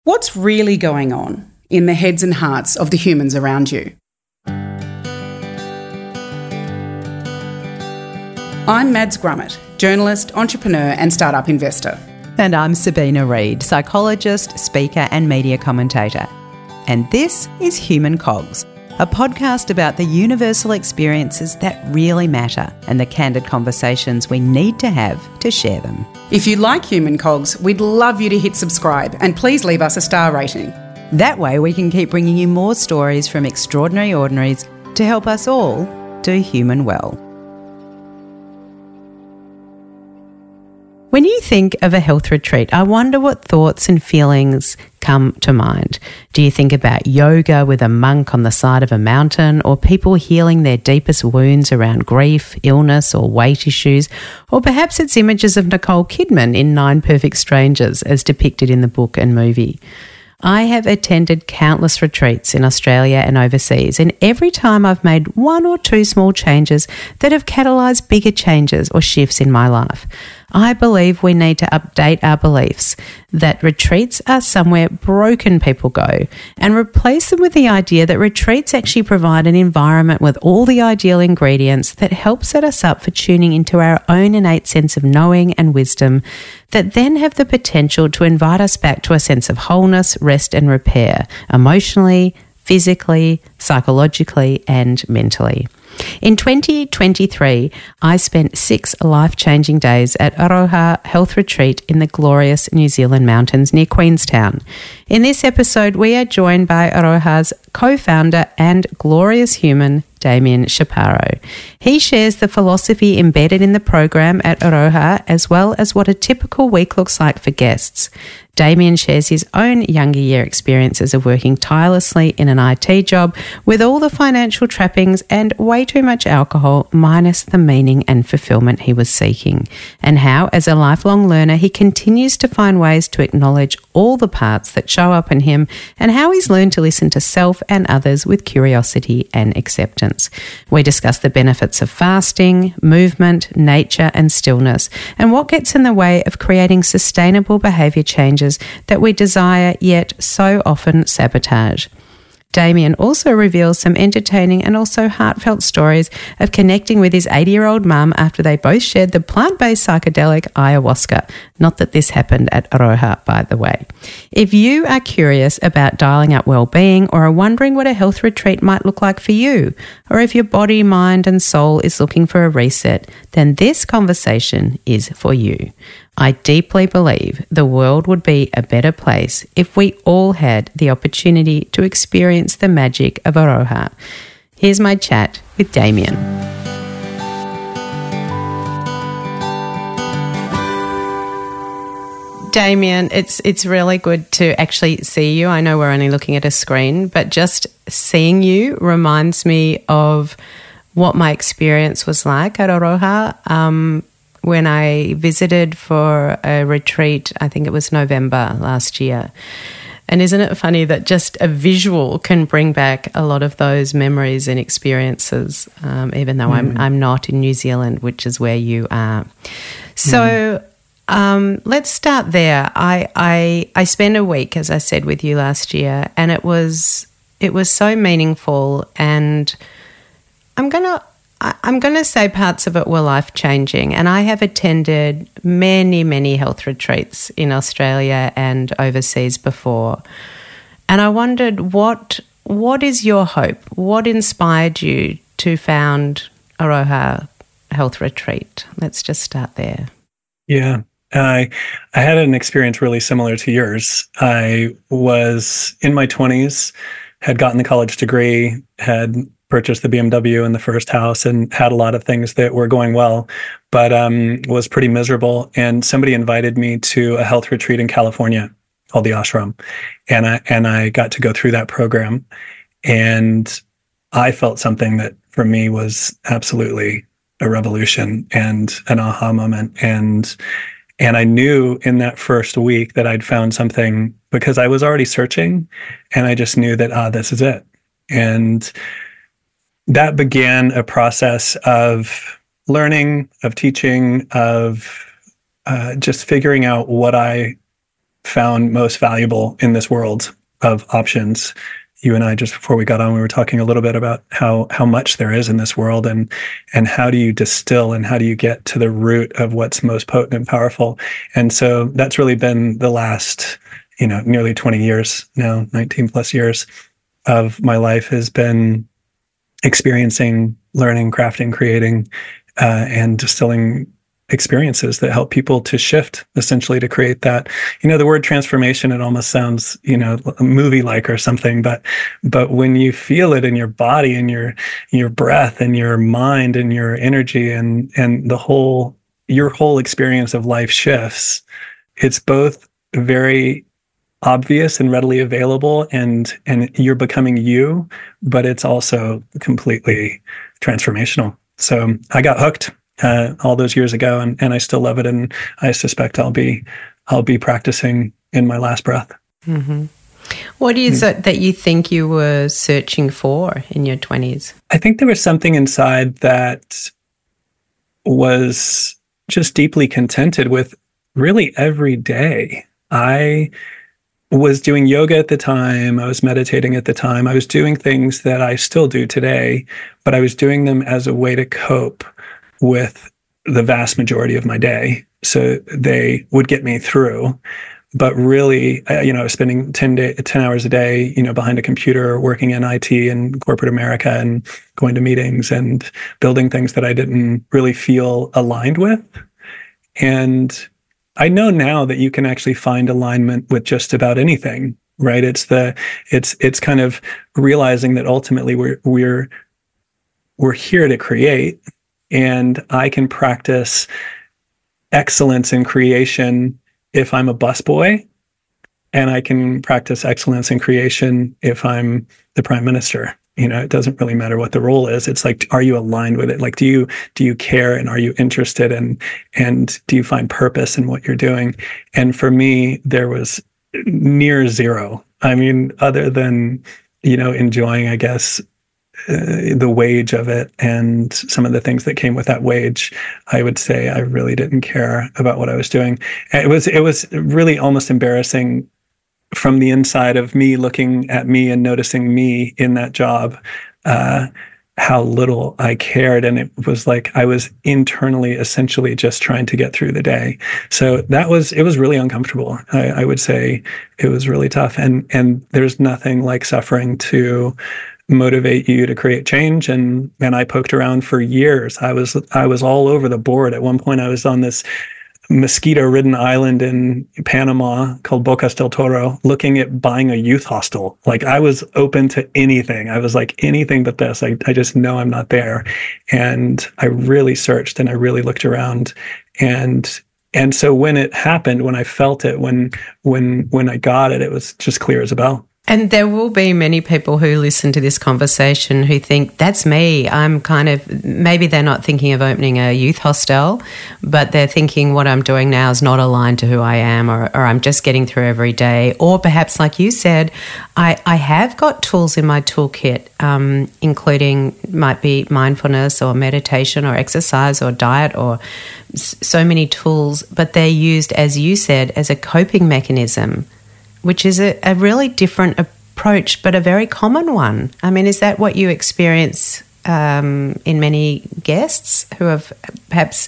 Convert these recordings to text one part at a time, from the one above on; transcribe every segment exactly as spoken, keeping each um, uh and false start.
What's really going on in the heads and hearts of the humans around you? I'm Mads Grummett, journalist, entrepreneur and startup investor. And I'm Sabina Reid, psychologist, speaker and media commentator. And this is Human Cogs, a podcast about the universal experiences that really matter and the candid conversations we need to have to share them. If you like Human Cogs, we'd love you to hit subscribe and please leave us a star rating. That way we can keep bringing you more stories from extraordinary ordinaries to help us all do human well. When you think of a health retreat, I wonder what thoughts and feelings come to mind. Do you think about yoga with a monk on the side of a mountain, or people healing their deepest wounds around grief, illness, or weight issues? Or perhaps it's images of Nicole Kidman in Nine Perfect Strangers as depicted in the book and movie. I have attended countless retreats in Australia and overseas, and every time I've made one or two small changes that have catalysed bigger changes or shifts in my life. I believe we need to update our beliefs that retreats are somewhere broken people go and replace them with the idea that retreats actually provide an environment with all the ideal ingredients that help set us up for tuning into our own innate sense of knowing and wisdom that then have the potential to invite us back to a sense of wholeness, rest and repair, emotionally, physically, psychologically and mentally. In twenty twenty-three, I spent six life-changing days at Aroha Health Retreat in the glorious New Zealand mountains near Queenstown. In this episode, we are joined by Aroha's co-founder and glorious human, Damien Chaparro. He shares the philosophy embedded in the program at Aroha, as well as what a typical week looks like for guests. Damien shares his own younger year experiences of working tirelessly in an I T job with all the financial trappings and way too much alcohol minus the meaning and fulfillment he was seeking, and how, as a lifelong learner, he continues to find ways to acknowledge all the parts that show up in him and how he's learned to listen to self and others with curiosity and acceptance. We discuss the benefits of fasting, movement, nature and stillness, and what gets in the way of creating sustainable behaviour changes that we desire yet so often sabotage. Damien also reveals some entertaining and also heartfelt stories of connecting with his eighty-year-old mum after they both shared the plant-based psychedelic ayahuasca. Not that this happened at Aroha, by the way. If you are curious about dialing up well-being or are wondering what a health retreat might look like for you, or if your body, mind and soul is looking for a reset, then this conversation is for you. I deeply believe the world would be a better place if we all had the opportunity to experience the magic of Aroha. Here's my chat with Damien. Damien, it's it's really good to actually see you. I know we're only looking at a screen, but just seeing you reminds me of what my experience was like at Aroha. Um, when I visited for a retreat, I think it was November last year. And isn't it funny that just a visual can bring back a lot of those memories and experiences, um, even though mm. I'm I'm not in New Zealand, which is where you are. So mm. um, let's start there. I, I I spent a week, as I said, with you last year, and it was it was so meaningful. And I'm gonna. I'm going to say parts of it were life-changing, and I have attended many, many health retreats in Australia and overseas before. And I wondered, what what is your hope? What inspired you to found Aroha Health Retreat? Let's just start there. Yeah, I I had an experience really similar to yours. I was in my twenties, had gotten the college degree, had purchased the B M W in the first house and had a lot of things that were going well, but um, was pretty miserable. And somebody invited me to a health retreat in California called the Ashram. And I, and I got to go through that program. And I felt something that for me was absolutely a revolution and an aha moment. And, and I knew in that first week that I'd found something because I was already searching, and I just knew that, ah, this is it. And that began a process of learning, of teaching, of uh, just figuring out what I found most valuable in this world of options. You and I, just before we got on, we were talking a little bit about how how much there is in this world, and and how do you distill and how do you get to the root of what's most potent and powerful. And so that's really been the last, you know, nearly twenty years now, nineteen plus years of my life has been experiencing, learning, crafting, creating, uh, and distilling experiences that help people to shift, essentially to create that. You know, the word transformation, it almost sounds, you know, movie-like or something, but but when you feel it in your body and your your breath and your mind and your energy and and the whole your whole experience of life shifts, it's both very obvious and readily available, and and you're becoming you, but it's also completely transformational. So I got hooked Uh, all those years ago, and, and I still love it, and I suspect I'll be I'll be practicing in my last breath. Mm-hmm. What is it that you think you were searching for in your twenties? I think there was something inside that was just deeply contented with really every day. I was doing yoga at the time. I was meditating at the time. I was doing things that I still do today, but I was doing them as a way to cope with the vast majority of my day. So they would get me through. But really, uh, you know, I was spending ten, day, ten hours a day, you know, behind a computer, working in I T and corporate America, and going to meetings and building things that I didn't really feel aligned with. And I know now that you can actually find alignment with just about anything, right? It's the, it's, it's kind of realizing that ultimately we're, we're, we're here to create. And I can practice excellence in creation if I'm a busboy, and I can practice excellence in creation if I'm the prime minister. You know, it doesn't really matter what the role is. It's like, are you aligned with it? Like, do you do you care, and are you interested, and and do you find purpose in what you're doing? And for me, there was near zero. I mean, other than, you know, enjoying, I guess, Uh, the wage of it and some of the things that came with that wage, I would say I really didn't care about what I was doing. It was it was really almost embarrassing from the inside of me, looking at me and noticing me in that job, uh, how little I cared. And it was like I was internally essentially just trying to get through the day. So that was, it was really uncomfortable. I, I would say it was really tough. And and there's nothing like suffering to motivate you to create change. And and I poked around for years. I was I was all over the board. At one point, I was on this mosquito-ridden island in Panama called Bocas del Toro, looking at buying a youth hostel. Like, I was open to anything. I was like, anything but this. I, I just know I'm not there. And I really searched and I really looked around. And and so when it happened, when I felt it, when when when I got it, it was just clear as a bell. And there will be many people who listen to this conversation who think, that's me. I'm kind of, maybe they're not thinking of opening a youth hostel, but they're thinking what I'm doing now is not aligned to who I am, or, or I'm just getting through every day. Or perhaps, like you said, I, I have got tools in my toolkit, um, including might be mindfulness or meditation or exercise or diet or s- so many tools, but they're used, as you said, as a coping mechanism, which is a, a really different approach, but a very common one. I mean, is that what you experience um, in many guests who have perhaps,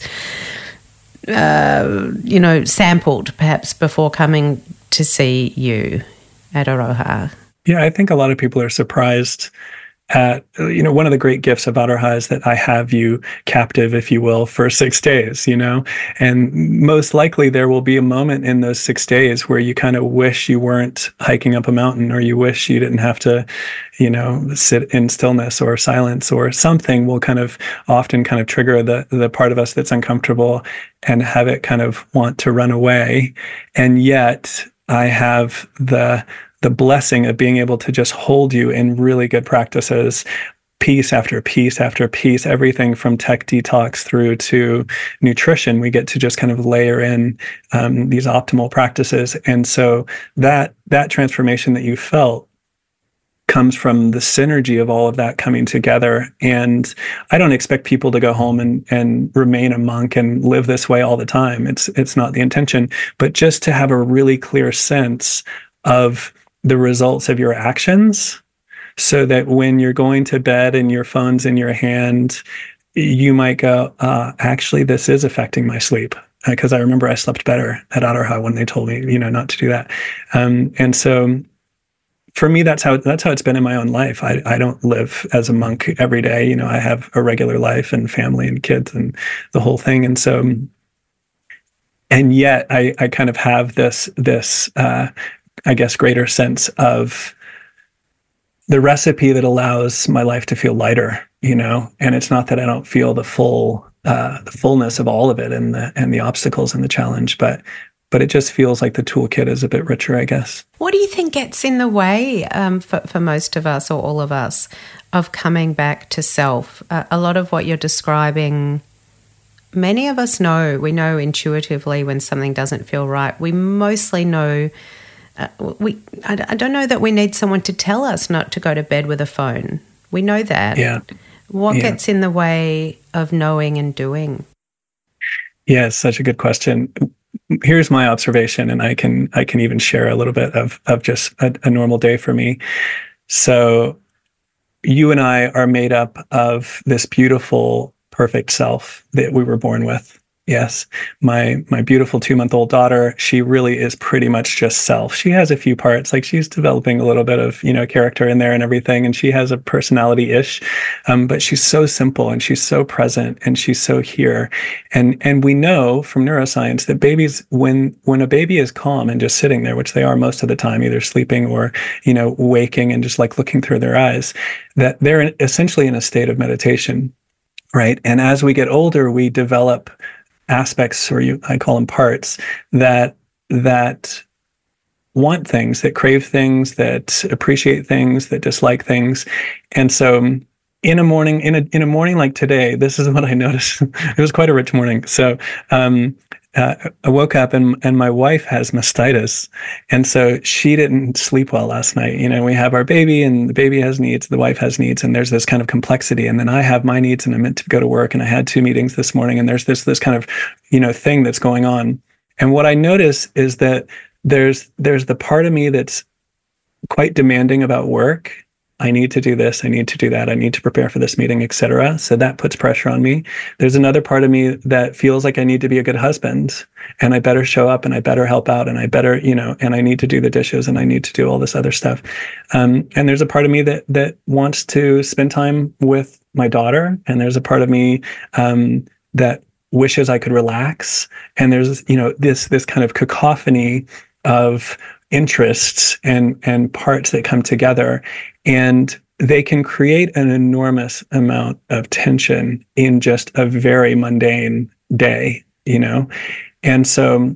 uh, you know, sampled perhaps before coming to see you at Aroha? Yeah, I think a lot of people are surprised at, you know, one of the great gifts of Aroha is that I have you captive, if you will, for six days, you know, and most likely there will be a moment in those six days where you kind of wish you weren't hiking up a mountain, or you wish you didn't have to, you know, sit in stillness or silence, or something will kind of often kind of trigger the, the part of us that's uncomfortable and have it kind of want to run away. And yet I have the the blessing of being able to just hold you in really good practices, piece after piece after piece, everything from tech detox through to nutrition. We get to just kind of layer in um, these optimal practices. And so that that transformation that you felt comes from the synergy of all of that coming together. And I don't expect people to go home and, and remain a monk and live this way all the time. It's, it's not the intention, but just to have a really clear sense of the results of your actions, so that when you're going to bed and your phone's in your hand, you might go, uh, actually, this is affecting my sleep. Because uh, I remember I slept better at Adarha when they told me, you know, not to do that. Um, and so for me, that's how that's how it's been in my own life. I, I don't live as a monk every day. You know, I have a regular life and family and kids and the whole thing. And so, and yet I, I kind of have this, this uh, I guess, greater sense of the recipe that allows my life to feel lighter, you know, and it's not that I don't feel the full, uh, the fullness of all of it and the, and the obstacles and the challenge, but, but it just feels like the toolkit is a bit richer, I guess. What do you think gets in the way um, for, for most of us or all of us of coming back to self? Uh, a lot of what you're describing, many of us know, we know intuitively when something doesn't feel right. We mostly know Uh, we, I, I don't know that we need someone to tell us not to go to bed with a phone. We know that. Yeah. What yeah. gets in the way of knowing and doing? Yeah, it's such a good question. Here's my observation, and I can I can even share a little bit of of just a, a normal day for me. So, you and I are made up of this beautiful, perfect self that we were born with. Yes, my my beautiful two-month-old daughter, she really is pretty much just self. She has a few parts, like she's developing a little bit of, you know, character in there and everything, and she has a personality-ish, um, but she's so simple and she's so present and she's so here. And and we know from neuroscience that babies, when when a baby is calm and just sitting there, which they are most of the time, either sleeping or, you know, waking and just like looking through their eyes, that they're essentially in a state of meditation, right? And as we get older, we develop aspects, or you, I call them parts, that that want things, that crave things, that appreciate things, that dislike things. And so in a morning, in a in a morning like today, this is what I noticed. It was quite a rich morning. So um, uh, I woke up and and my wife has mastitis, and so she didn't sleep well last night. You know, we have our baby, and the baby has needs, the wife has needs, and there's this kind of complexity. And then I have my needs, and I'm meant to go to work, and I had two meetings this morning, and there's this this kind of, you know, thing that's going on. And what I notice is that there's there's the part of me that's quite demanding about work. I need to do this, I need to do that, I need to prepare for this meeting, et cetera. So that puts pressure on me. There's another part of me that feels like I need to be a good husband, and I better show up, and I better help out, and I better, you know, and I need to do the dishes, and I need to do all this other stuff. Um, and there's a part of me that that wants to spend time with my daughter, and there's a part of me um, that wishes I could relax. And there's, you know, this this kind of cacophony of interests and and parts that come together, and they can create an enormous amount of tension in just a very mundane day, you know. And so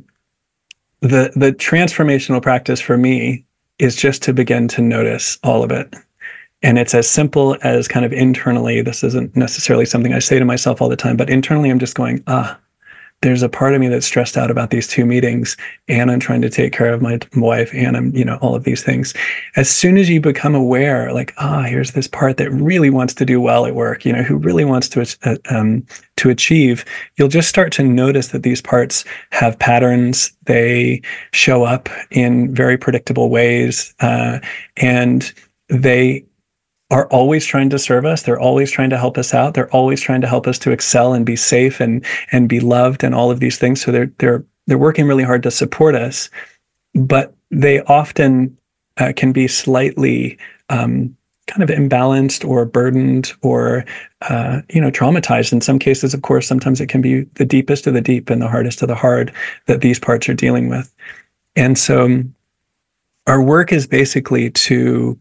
the the transformational practice for me is just to begin to notice all of it. And it's as simple as kind of internally, this isn't necessarily something I say to myself all the time, but internally I'm just going, ah, there's a part of me that's stressed out about these two meetings, and I'm trying to take care of my wife, and I'm, you know, all of these things. As soon as you become aware, like, ah, here's this part that really wants to do well at work, you know, who really wants to, uh, um, to achieve, you'll just start to notice that these parts have patterns. They show up in very predictable ways, uh, and they are always trying to serve us. They're always trying to help us out. They're always trying to help us to excel and be safe and and be loved and all of these things. So they're they're they're working really hard to support us, but they often uh, can be slightly um, kind of imbalanced or burdened or uh, you know, traumatized in some cases. Of course, sometimes it can be the deepest of the deep and the hardest of the hard that these parts are dealing with. And so our work is basically to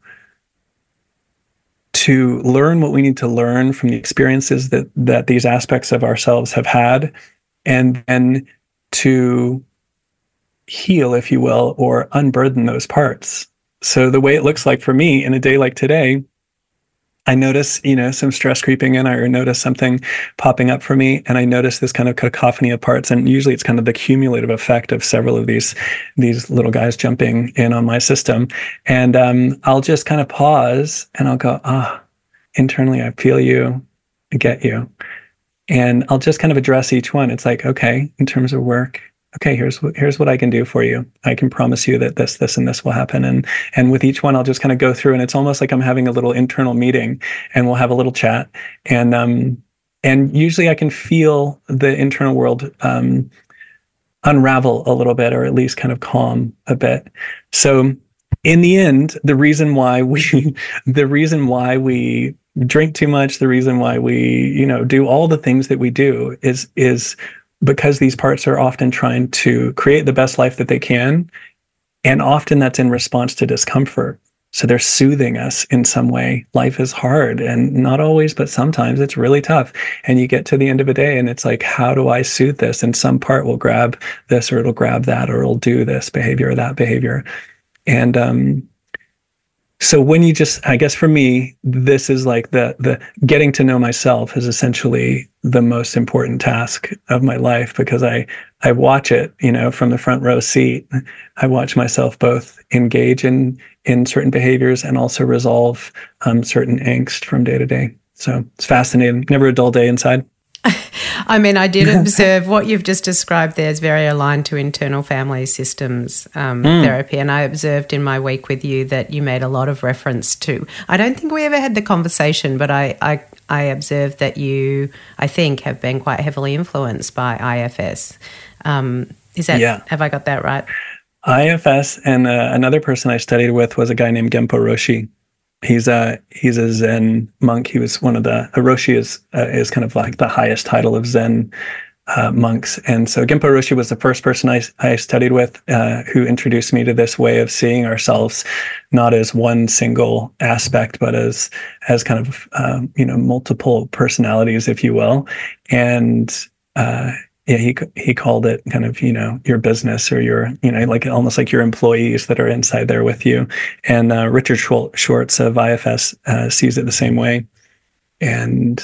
to learn what we need to learn from the experiences that that these aspects of ourselves have had, and then to heal, if you will, or unburden those parts. So the way it looks like for me in a day like today I notice, you know, some stress creeping in, or notice something popping up for me, and I notice this kind of cacophony of parts. And usually it's kind of the cumulative effect of several of these these little guys jumping in on my system. And um, I'll just kind of pause and I'll go, ah, internally, I feel you, I get you. And I'll just kind of address each one. It's like, okay, in terms of work, okay, here's what here's what I can do for you. I can promise you that this, this, and this will happen. And and with each one, I'll just kind of go through, and it's almost like I'm having a little internal meeting, and we'll have a little chat. And um and usually I can feel the internal world um unravel a little bit, or at least kind of calm a bit. So in the end, the reason why we the reason why we drink too much, the reason why we, you know, do all the things that we do is is because these parts are often trying to create the best life that they can. And often that's in response to discomfort. So they're soothing us in some way. Life is hard, and not always, but sometimes it's really tough. And you get to the end of a day and it's like, how do I soothe this? And some part will grab this, or it'll grab that, or it'll do this behavior or that behavior. And, um, So when you just, I guess for me, this is like the the getting to know myself is essentially the most important task of my life, because I I watch it, you know, from the front row seat. I watch myself both engage in in certain behaviors and also resolve um, certain angst from day to day. So it's fascinating. Never a dull day inside. I mean, I did observe what you've just described there is very aligned to internal family systems um, mm. therapy. And I observed in my week with you that you made a lot of reference to, I don't think we ever had the conversation, but I, I, I observed that you, I think, have been quite heavily influenced by I F S. Um, is that, yeah. Have I got that right? I F S, and uh, another person I studied with was a guy named Genpo Roshi. He's a he's a Zen monk. He was one of the a Roshi is uh, is kind of like the highest title of Zen uh, monks. And so Genpo Roshi was the first person I I studied with, uh, who introduced me to this way of seeing ourselves, not as one single aspect, but as as kind of um, you know multiple personalities, if you will. And uh, yeah, he he called it kind of, you know, your business, or your, you know, like almost like your employees that are inside there with you. And uh, Richard Schwartz of I F S uh, sees it the same way. And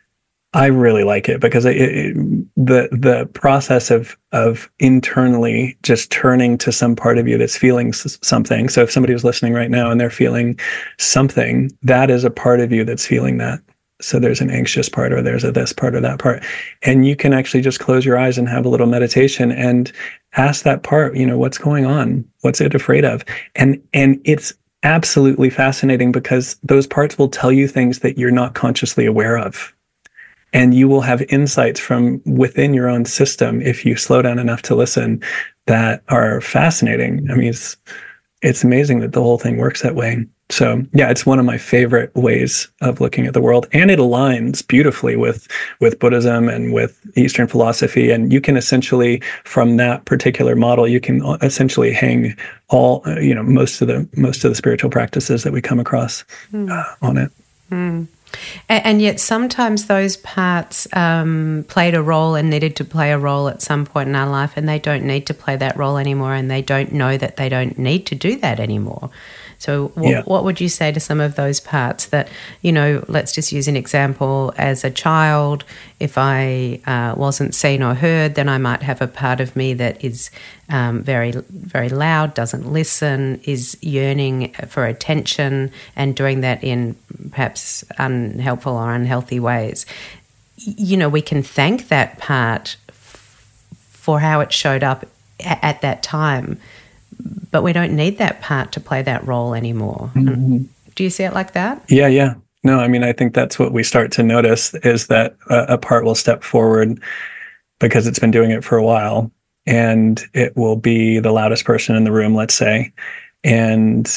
I really like it, because it, it, the the process of of internally just turning to some part of you that's feeling something. So if somebody was listening right now and they're feeling something, that is a part of you that's feeling that. So there's an anxious part, or there's a this part or that part. And you can actually just close your eyes and have a little meditation and ask that part, you know, what's going on? What's it afraid of? And and it's absolutely fascinating, because those parts will tell you things that you're not consciously aware of. And you will have insights from within your own system, if you slow down enough to listen, that are fascinating. I mean, it's it's amazing that the whole thing works that way. So yeah, it's one of my favorite ways of looking at the world, and it aligns beautifully with with Buddhism and with Eastern philosophy. And you can essentially, from that particular model, you can essentially hang all, you know, most of the most of the spiritual practices that we come across mm. uh, on it. Mm. And yet sometimes those parts um, played a role and needed to play a role at some point in our life, and they don't need to play that role anymore, and they don't know that they don't need to do that anymore. So what, yeah. what would you say to some of those parts that, you know, let's just use an example. As a child, if I uh, wasn't seen or heard, then I might have a part of me that is um, very, very loud, doesn't listen, is yearning for attention, and doing that in perhaps unhelpful or unhealthy ways. You know, we can thank that part f- for how it showed up a- at that time, but we don't need that part to play that role anymore. Mm-hmm. Do you see it like that? Yeah, yeah. No, I mean, I think that's what we start to notice, is that a, a part will step forward because it's been doing it for a while, and it will be the loudest person in the room, let's say. And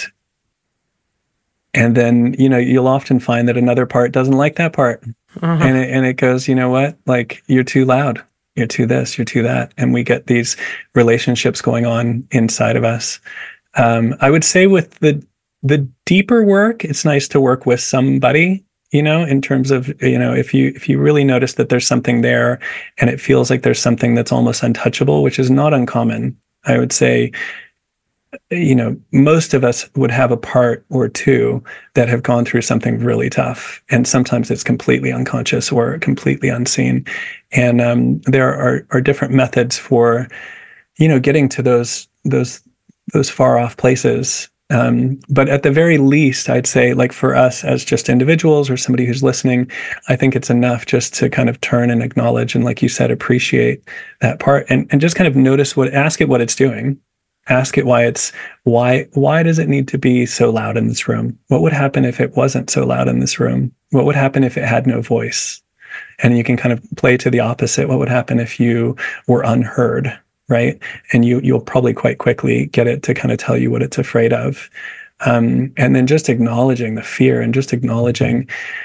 and then, you know, you'll often find that another part doesn't like that part. Uh-huh. And it, and it goes, you know what? Like, you're too loud. You're too this, you're too that. And we get these relationships going on inside of us. Um, I would say with the the deeper work, it's nice to work with somebody, you know, in terms of, you know, if you if you really notice that there's something there and it feels like there's something that's almost untouchable, which is not uncommon. I would say you know, most of us would have a part or two that have gone through something really tough. And sometimes it's completely unconscious or completely unseen. And um, there are, are different methods for, you know, getting to those, those, those far off places. Um, but at the very least, I'd say, like for us as just individuals or somebody who's listening, I think it's enough just to kind of turn and acknowledge and, like you said, appreciate that part and, and just kind of notice what, ask it what it's doing. Ask it why it's, why, why does it need to be so loud in this room? What would happen if it wasn't so loud in this room? What would happen if it had no voice? And you can kind of play to the opposite. What would happen if you were unheard? Right. And you, you'll probably quite quickly get it to kind of tell you what it's afraid of. Um, and then just acknowledging the fear and just acknowledging,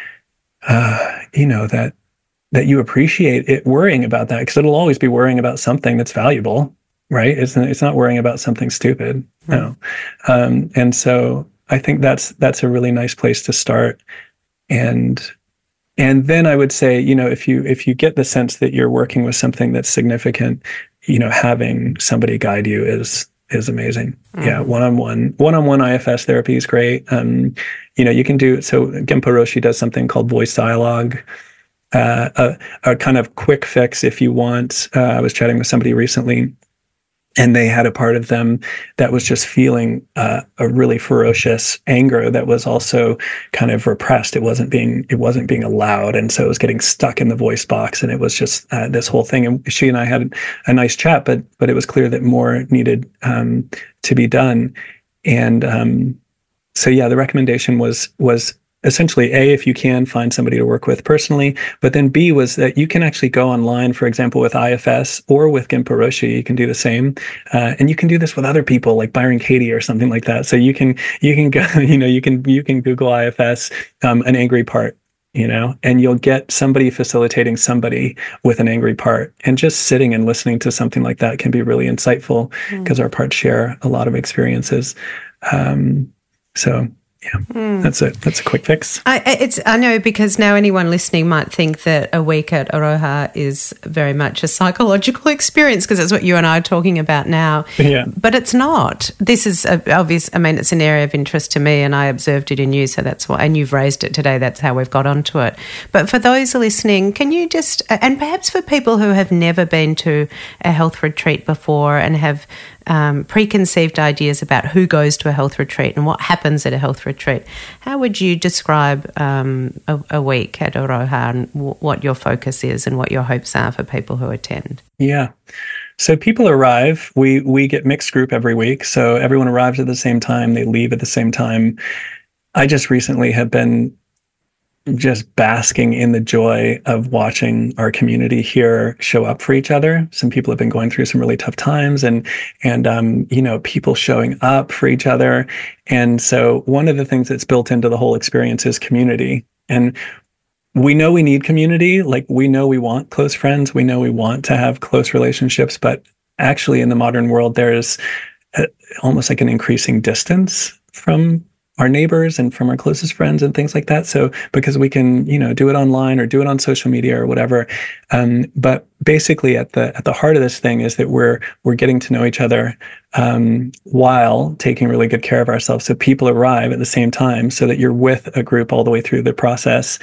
uh, you know, that, that you appreciate it worrying about that, because it'll always be worrying about something that's valuable, right? It's, it's not worrying about something stupid. Right. No. Um, and so I think that's, that's a really nice place to start. And, and then I would say, you know, if you, if you get the sense that you're working with something that's significant, you know, having somebody guide you is, is amazing. Mm-hmm. Yeah. One-on-one, one-on-one I F S therapy is great. Um, you know, you can do, so Genpo Roshi does something called voice dialogue, uh, a, a kind of quick fix if you want. Uh, I was chatting with somebody recently, and they had a part of them that was just feeling uh, a really ferocious anger that was also kind of repressed. It wasn't being, it wasn't being allowed. And so it was getting stuck in the voice box. And it was just uh, this whole thing. And she and I had a nice chat, but, but it was clear that more needed um, to be done. And um, so, yeah, the recommendation was, was essentially, A, if you can find somebody to work with personally, but then B was that you can actually go online, for example, with I F S or with Genpo Roshi, you can do the same. Uh, and you can do this with other people like Byron Katie or something like that. So you can, you can go, you know, you can, you can Google I F S, um, an angry part, you know, and you'll get somebody facilitating somebody with an angry part. And just sitting and listening to something like that can be really insightful because mm. our parts share a lot of experiences. Um, so Yeah, mm. that's it. That's a quick fix. I, it's, I know, because now anyone listening might think that a week at Aroha is very much a psychological experience, because that's what you and I are talking about now. Yeah. But it's not. This is a, obvious. I mean, it's an area of interest to me, and I observed it in you, so that's why. And you've raised it today. That's how we've got onto it. But for those listening, can you just, and perhaps for people who have never been to a health retreat before and have Um, preconceived ideas about who goes to a health retreat and what happens at a health retreat, how would you describe um, a, a week at Aroha and w- what your focus is and what your hopes are for people who attend? Yeah. So people arrive. We we get mixed group every week. So everyone arrives at the same time. They leave at the same time. I just recently have been just basking in the joy of watching our community here show up for each other. Some people have been going through some really tough times, and, and, um, you know, people showing up for each other. And so one of the things that's built into the whole experience is community. And we know we need community. Like, we know we want close friends. We know we want to have close relationships, but actually in the modern world, there is a, almost like an increasing distance from our neighbors and from our closest friends and things like that. So because we can, you know, do it online or do it on social media or whatever. Um, but basically at the, at the heart of this thing is that we're, we're getting to know each other, um, while taking really good care of ourselves. So people arrive at the same time so that you're with a group all the way through the process.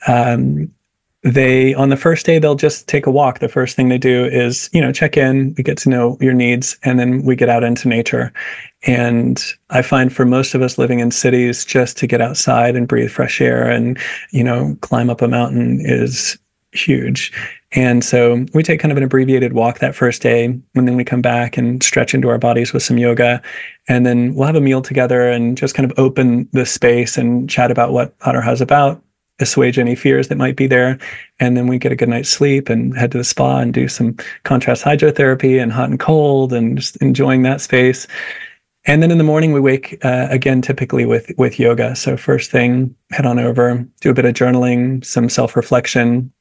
Um, They, on the first day, they'll just take a walk. The first thing they do is, you know, check in, we get to know your needs, and then we get out into nature. And I find for most of us living in cities, just to get outside and breathe fresh air and, you know, climb up a mountain is huge. And so we take kind of an abbreviated walk that first day, and then we come back and stretch into our bodies with some yoga. And then we'll have a meal together and just kind of open the space and chat about what Aroha is about, assuage any fears that might be there. And then we get a good night's sleep and head to the spa and do some contrast hydrotherapy and hot and cold and just enjoying that space. And then in the morning we wake uh, again, typically with, with yoga. So first thing, head on over, do a bit of journaling, some self-reflection.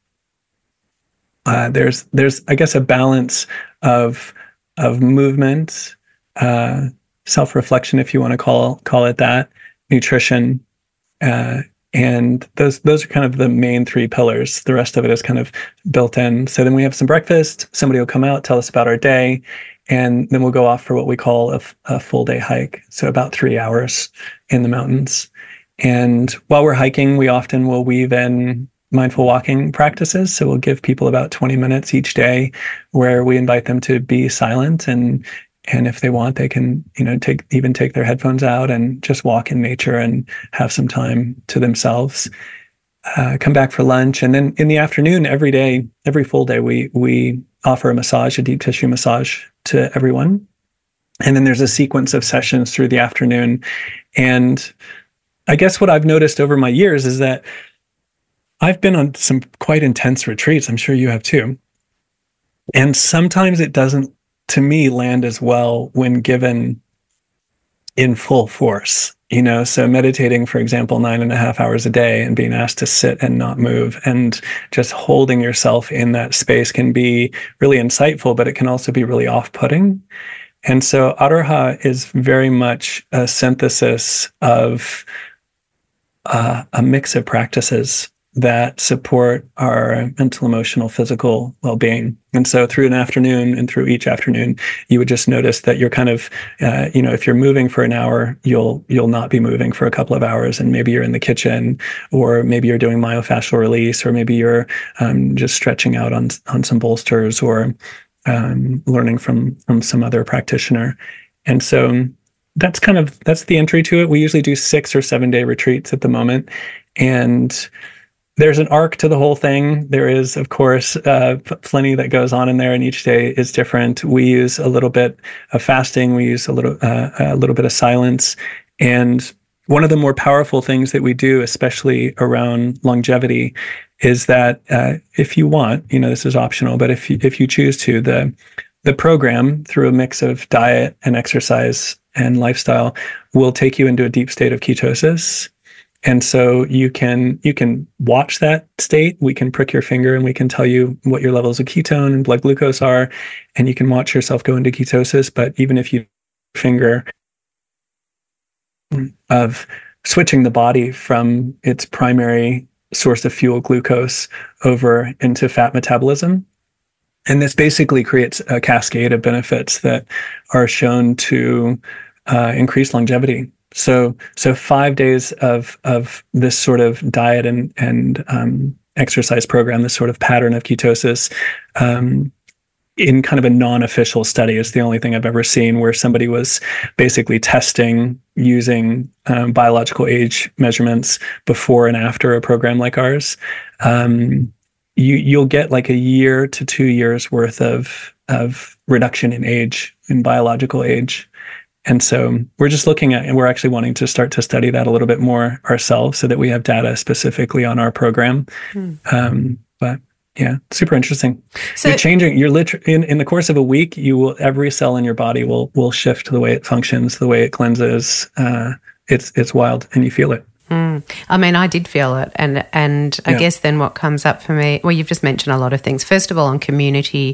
Uh, there's, there's, I guess, a balance of, of movement, uh, self-reflection, if you want to call, call it that, nutrition, uh, and those those are kind of the main three pillars. The rest of it is kind of built in. So then we have some breakfast. Somebody will come out, tell us about our day. and then we'll go off for what we call a, a full day hike. So about three hours in the mountains. And while we're hiking, we often will weave in mindful walking practices. So we'll give people about twenty minutes each day where we invite them to be silent, and and if they want, they can, you know, take even take their headphones out and just walk in nature and have some time to themselves. Uh, come back for lunch, and then in the afternoon, every day, every full day, we we offer a massage, a deep tissue massage to everyone. And then there's a sequence of sessions through the afternoon. And I guess what I've noticed over my years is that I've been on some quite intense retreats. I'm sure you have too. And sometimes it doesn't, to me, land as well when given in full force. You know, so meditating, for example, nine and a half hours a day and being asked to sit and not move and just holding yourself in that space can be really insightful, but it can also be really off-putting. And so Aroha is very much a synthesis of uh, a mix of practices that support our mental, emotional, physical well-being. And so through an afternoon and through each afternoon, you would just notice that you're kind of, uh, you know, if you're moving for an hour, you'll you'll not be moving for a couple of hours, and maybe you're in the kitchen, or maybe you're doing myofascial release, or maybe you're um, just stretching out on on some bolsters, or um, learning from from some other practitioner. And so that's kind of that's the entry to it. We usually do six or seven day retreats at the moment, and there's an arc to the whole thing. There is, of course, uh, plenty that goes on in there, and each day is different. We use a little bit of fasting. We use a little, uh, a little bit of silence. And one of the more powerful things that we do, especially around longevity, is that uh, if you want, you know, this is optional, but if you, if you choose to, the the program, through a mix of diet and exercise and lifestyle, will take you into a deep state of ketosis. And so you can you can watch that state. We can prick your finger and we can tell you what your levels of ketone and blood glucose are, and you can watch yourself go into ketosis. But even if you finger of switching the body from its primary source of fuel, glucose, over into fat metabolism, and this basically creates a cascade of benefits that are shown to uh, increase longevity. So, so five days of of this sort of diet and and um, exercise program, this sort of pattern of ketosis, um, in kind of a non-official study, is the only thing I've ever seen where somebody was basically testing using um, biological age measurements before and after a program like ours. Um, you you'll get like a year to two years worth of of reduction in age, in biological age. And so we're just looking at, and we're actually wanting to start to study that a little bit more ourselves so that we have data specifically on our program. Hmm. Um, but yeah, super interesting. So you're changing, you're literally, in, in the course of a week, you will, every cell in your body will will shift to the way it functions, the way it cleanses. Uh, it's it's wild, and you feel it. Mm. I mean, I did feel it. And and I yeah. guess then what comes up for me, well, you've just mentioned a lot of things. First of all, on community,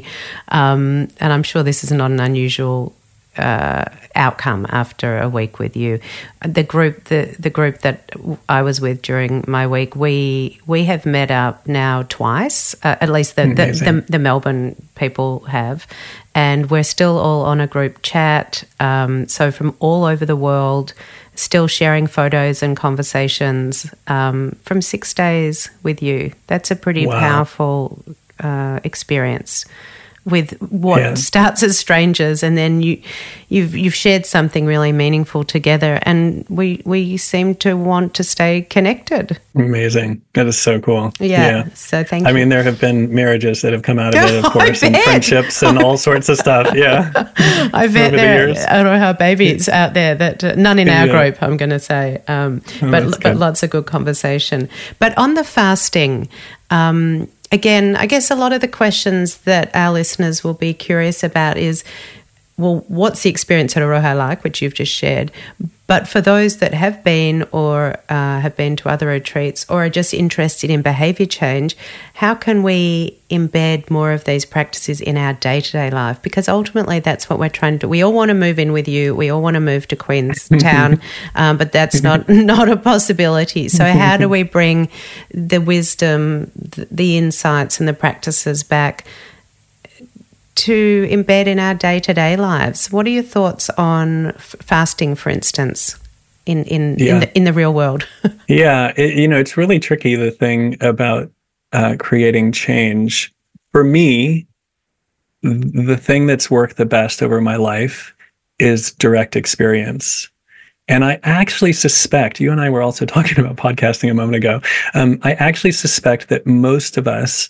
um, and I'm sure this is not an unusual Uh, outcome after a week with you. The group, the the group that I was with during my week, we we have met up now twice. Uh, at least the the, the the Melbourne people have, and we're still all on a group chat. Um, so from all over the world, still sharing photos and conversations um, from six days with you. That's a pretty wow. powerful uh, experience. With what yeah. starts as strangers, and then you, you've you've shared something really meaningful together, and we we seem to want to stay connected. Amazing! That is so cool. Yeah. yeah. So thank I you. I mean, there have been marriages that have come out of it, of course, I and bet. friendships and all sorts of stuff. Yeah. I bet there the are, I don't know how babies out there that uh, none in our yeah. group. I'm going to say, um, oh, but but lots of good conversation. But on the fasting. Um, Again, I guess a lot of the questions that our listeners will be curious about is, well, what's the experience at Aroha like, which you've just shared? But for those that have been or uh, have been to other retreats or are just interested in behaviour change, how can we embed more of these practices in our day-to-day life? Because ultimately that's what we're trying to do. We all want to move in with you. We all want to move to Queenstown, um, but that's not, not a possibility. So how do we bring the wisdom, the insights and the practices back to embed in our day-to-day lives. What are your thoughts on f- fasting, for instance, in in yeah. in, the, in the real world? yeah, it, you know, it's really tricky, the thing about uh, creating change. For me, the thing that's worked the best over my life is direct experience. And I actually suspect, you and I were also talking about podcasting a moment ago, um, I actually suspect that most of us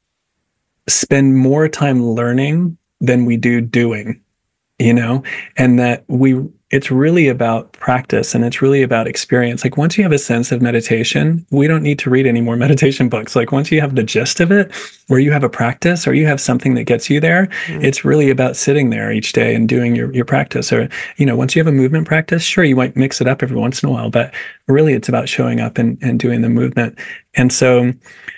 spend more time learning than we do doing, you know, and that we, it's really about practice and it's really about experience. Like once you have a sense of meditation, we don't need to read any more meditation books. Like once you have the gist of it, where you have a practice or you have something that gets you there, mm. it's really about sitting there each day and doing your, your practice. Or, you know, once you have a movement practice, sure, you might mix it up every once in a while, but really it's about showing up and, and doing the movement. And so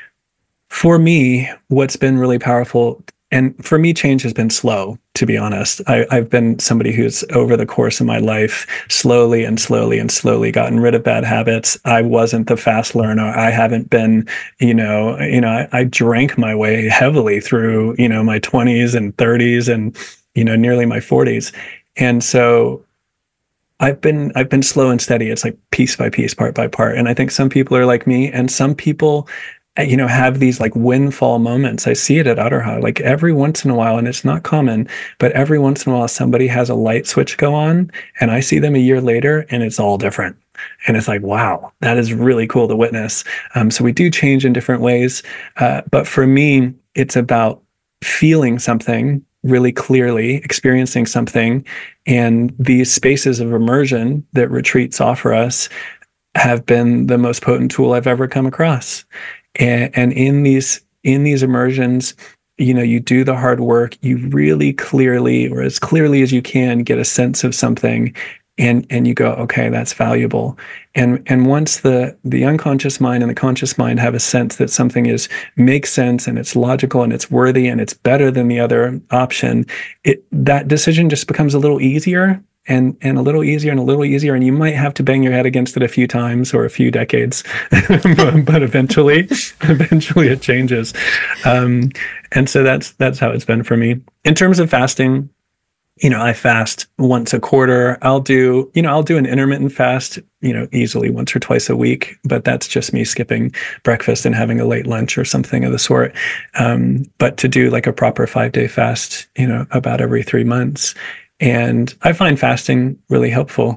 for me, what's been really powerful, and for me, change has been slow, to be honest. I, I've been somebody who's over the course of my life, slowly and slowly and slowly gotten rid of bad habits. I wasn't the fast learner. I haven't been, you know, you know, I, I drank my way heavily through, you know, my twenties and thirties and, you know, nearly my forties. And so I've been, I've been slow and steady. It's like piece by piece, part by part. And I think some people are like me, and some people, you know, have these like windfall moments. I see it at Utterha, like every once in a while, and it's not common, but every once in a while somebody has a light switch go on and I see them a year later and it's all different. And it's like, wow, that is really cool to witness. Um, so we do change in different ways. Uh, but for me, it's about feeling something really clearly, experiencing something. And these spaces of immersion that retreats offer us have been the most potent tool I've ever come across. And, and in these in these immersions, you know, you do the hard work, you really clearly, or as clearly as you can, get a sense of something, and and you go, okay, that's valuable. And and once the the unconscious mind and the conscious mind have a sense that something is makes sense and it's logical and it's worthy and it's better than the other option, it that decision just becomes a little easier. And and a little easier and a little easier, and you might have to bang your head against it a few times or a few decades, but, but eventually, eventually it changes. Um, and so that's that's how it's been for me. In terms of fasting, you know, I fast once a quarter. I'll do, you know, I'll do an intermittent fast, you know, easily once or twice a week, but that's just me skipping breakfast and having a late lunch or something of the sort. Um, but to do like a proper five day fast, you know, about every three months. And I find fasting really helpful.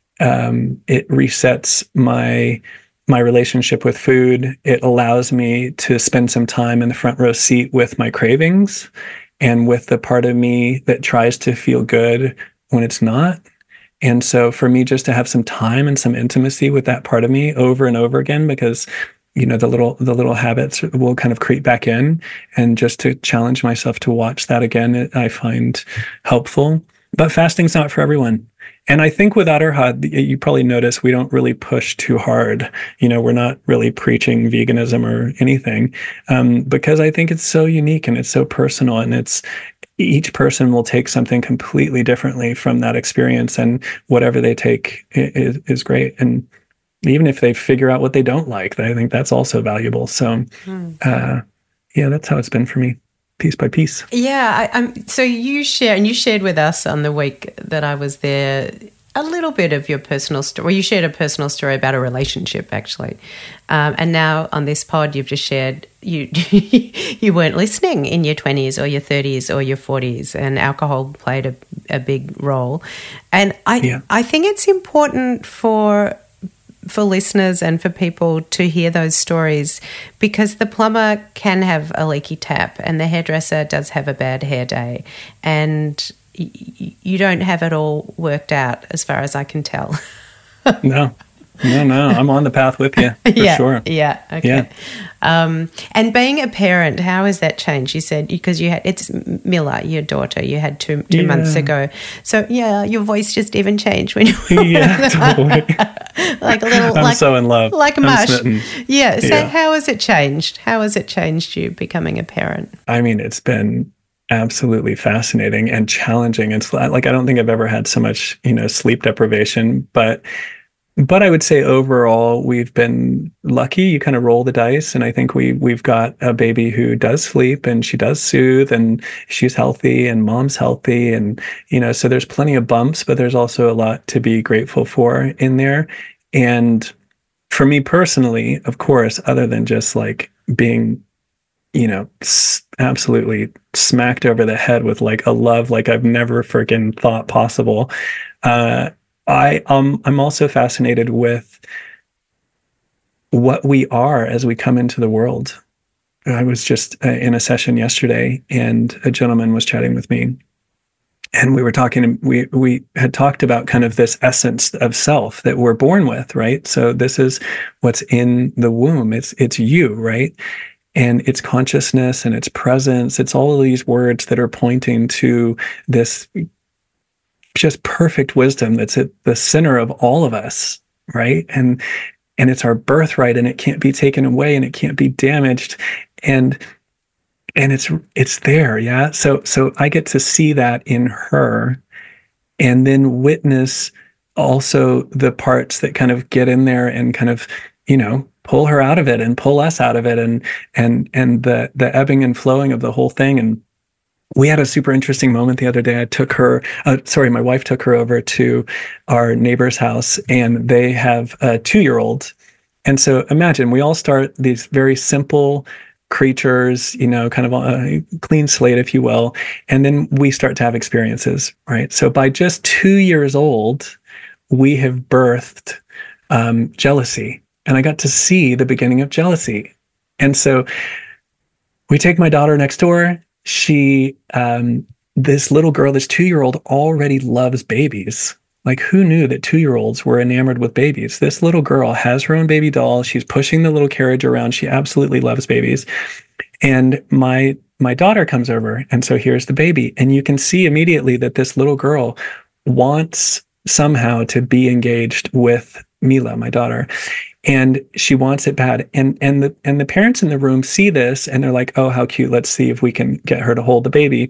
Um, it resets my my relationship with food. It allows me to spend some time in the front row seat with my cravings and with the part of me that tries to feel good when it's not. And so for me, just to have some time and some intimacy with that part of me over and over again, because you know, the little the little habits will kind of creep back in, and just to challenge myself to watch that again, I find helpful. But fasting's not for everyone. And I think with Utterha, you probably notice we don't really push too hard. You know, we're not really preaching veganism or anything, um, because I think it's so unique and it's so personal, and it's each person will take something completely differently from that experience, and whatever they take is, is great. And even if they figure out what they don't like, I think that's also valuable. So, uh, yeah, that's how it's been for me. Piece by piece. Yeah. I, I'm, so you share, and you shared with us on the week that I was there, a little bit of your personal story. Well, you shared a personal story about a relationship, actually. Um, and now on this pod, you've just shared you you weren't listening in your twenties or your thirties or your forties, and alcohol played a, a big role. And I yeah. I think it's important for for listeners and for people to hear those stories, because the plumber can have a leaky tap and the hairdresser does have a bad hair day, and y- you don't have it all worked out as far as I can tell. No, no, no. I'm on the path with you for yeah, sure. Yeah. Okay. Yeah. Um, and being a parent, how has that changed? You said, because you had, it's Mila, your daughter, you had two two yeah. months ago. So yeah, your voice just even changed when you were yeah, totally. like a little, I'm like, so in love. Like I'm mush. smitten. Yeah. So yeah. how has it changed? How has it changed you becoming a parent? I mean, it's been absolutely fascinating and challenging. It's like, I don't think I've ever had so much, you know, sleep deprivation, but but I would say overall, we've been lucky. You kind of roll the dice. And I think we, we've got a baby who does sleep and she does soothe and she's healthy and mom's healthy. And, you know, so there's plenty of bumps, but there's also a lot to be grateful for in there. And for me personally, of course, other than just like being, you know, s- absolutely smacked over the head with like a love like I've never freaking thought possible, uh, I um I'm also fascinated with what we are as we come into the world. I was just uh, in a session yesterday, and a gentleman was chatting with me, and we were talking. We we had talked about kind of this essence of self that we're born with, right? So this is what's in the womb. It's it's you, right? And it's consciousness and it's presence. It's all of these words that are pointing to this just perfect wisdom that's at the center of all of us, right? And and it's our birthright, and it can't be taken away, and it can't be damaged, and and it's it's there, yeah. So so I get to see that in her, and then witness also the parts that kind of get in there and kind of, you know, pull her out of it and pull us out of it, and and and the the ebbing and flowing of the whole thing. And we had a super interesting moment the other day. I took her, uh, sorry, my wife took her over to our neighbor's house, and they have a two-year-old. And so imagine we all start these very simple creatures, you know, kind of a clean slate, if you will. And then we start to have experiences, right? So by just two years old, we have birthed um, jealousy. And I got to see the beginning of jealousy. And so we take my daughter next door. She, um, this little girl, this two-year-old already loves babies. Like, who knew that two-year-olds were enamored with babies? This little girl has her own baby doll. She's pushing the little carriage around. She absolutely loves babies. And my my daughter comes over, and so here's the baby. And you can see immediately that this little girl wants somehow to be engaged with Mila, my daughter. And she wants it bad. And and the and the parents in the room see this, and they're like, oh, how cute. Let's see if we can get her to hold the baby.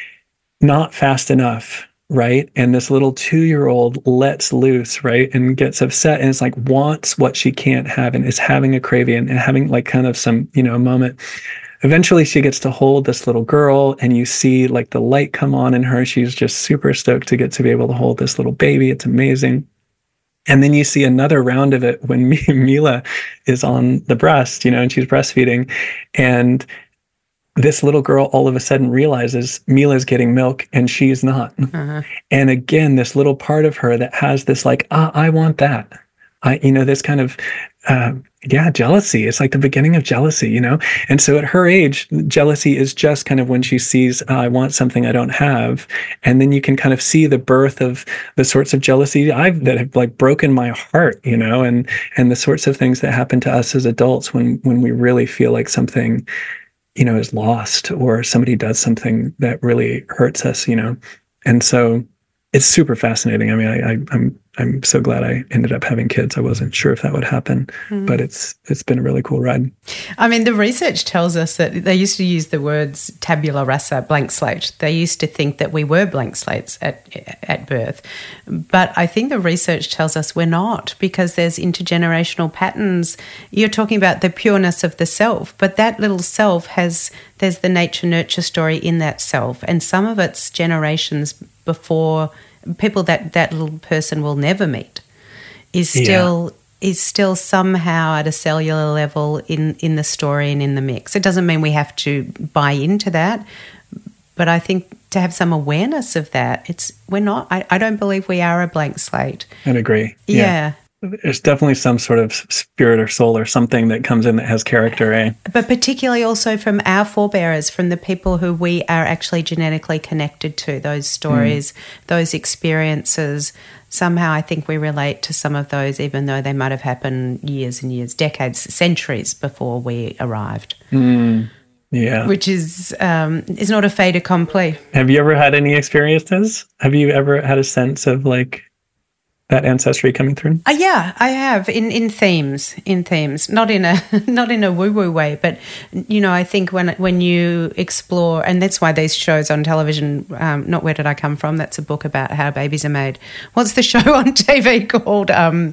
Not fast enough, right? And this little two-year-old lets loose, right? And gets upset, and it's like wants what she can't have, and is having a craving and having like kind of some, you know, moment. Eventually she gets to hold this little girl, and you see like the light come on in her. She's just super stoked to get to be able to hold this little baby. It's amazing. And then you see another round of it when Mila is on the breast, you know, and she's breastfeeding. And this little girl all of a sudden realizes Mila's getting milk and she's not. Uh-huh. And again, this little part of her that has this like, ah, I want that. I, you know, this kind of, uh, yeah, jealousy. It's like the beginning of jealousy, you know? And so at her age, jealousy is just kind of when she sees, uh, I want something I don't have. And then you can kind of see the birth of the sorts of jealousy I've, that have like broken my heart, you know, and, and the sorts of things that happen to us as adults when, when we really feel like something, you know, is lost, or somebody does something that really hurts us, you know? And so it's super fascinating. I mean, I, I, I'm I'm so glad I ended up having kids. I wasn't sure if that would happen, mm. but it's it's been a really cool ride. I mean, the research tells us that they used to use the words tabula rasa, blank slate. They used to think that we were blank slates at at birth. But I think the research tells us we're not, because there's intergenerational patterns. You're talking about the pureness of the self, but that little self has, there's the nature-nurture story in that self, and some of it's generations before people that that little person will never meet is still yeah. is still somehow at a cellular level in, in the story and in the mix. It doesn't mean we have to buy into that, but I think to have some awareness of that, it's we're not. I, I don't believe we are a blank slate. I'd agree. Yeah. yeah. There's definitely some sort of spirit or soul or something that comes in that has character, eh? But particularly also from our forebearers, from the people who we are actually genetically connected to, those stories, mm. those experiences. Somehow I think we relate to some of those, even though they might have happened years and years, decades, centuries before we arrived. Mm. Yeah. Which is um, is not a fait accompli. Have you ever had any experiences? Have you ever had a sense of like that ancestry coming through? Uh, yeah, I have in, in themes, in themes, not in a not in a woo woo way, but you know, I think when when you explore, and that's why these shows on television, um, not Where Did I Come From? That's a book about how babies are made. What's the show on T V called? Um,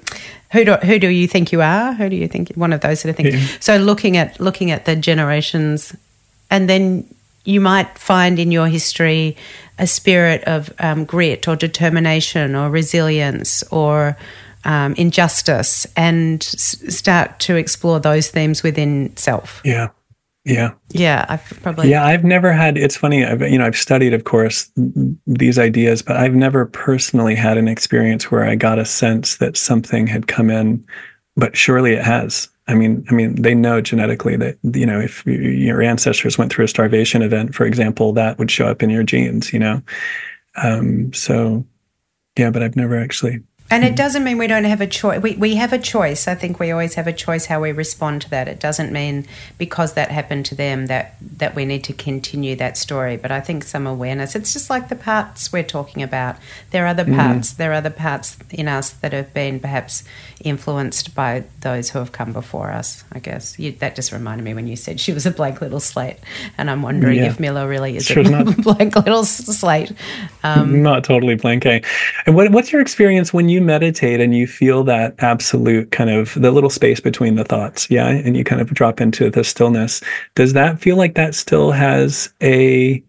Who do who do you think you are? Who do you think one of those sort of things? Yeah. So looking at looking at the generations, and then you might find in your history a spirit of um, grit or determination or resilience or um, injustice, and s- start to explore those themes within self. Yeah. Yeah. Yeah, I've probably. Yeah, I've never had, it's funny, I've, you know, I've studied, of course, these ideas, but I've never personally had an experience where I got a sense that something had come in, but surely it has. I mean, I mean, they know genetically that, you know, if your ancestors went through a starvation event, for example, that would show up in your genes, you know? Um, so, yeah, but I've never actually. And it doesn't mean we don't have a choice. We we have a choice. I think we always have a choice how we respond to that. It doesn't mean because that happened to them that, that we need to continue that story. But I think some awareness, it's just like the parts we're talking about. There are other parts, mm. there are other parts in us that have been perhaps influenced by those who have come before us, I guess. You, that just reminded me when you said she was a blank little slate. And I'm wondering yeah. if Mila really is sure a not. blank little slate. Um, not totally blank, eh? And what, what's your experience when you meditate and you feel that absolute kind of the little space between the thoughts, yeah, and you kind of drop into the stillness? Does that feel like that still has a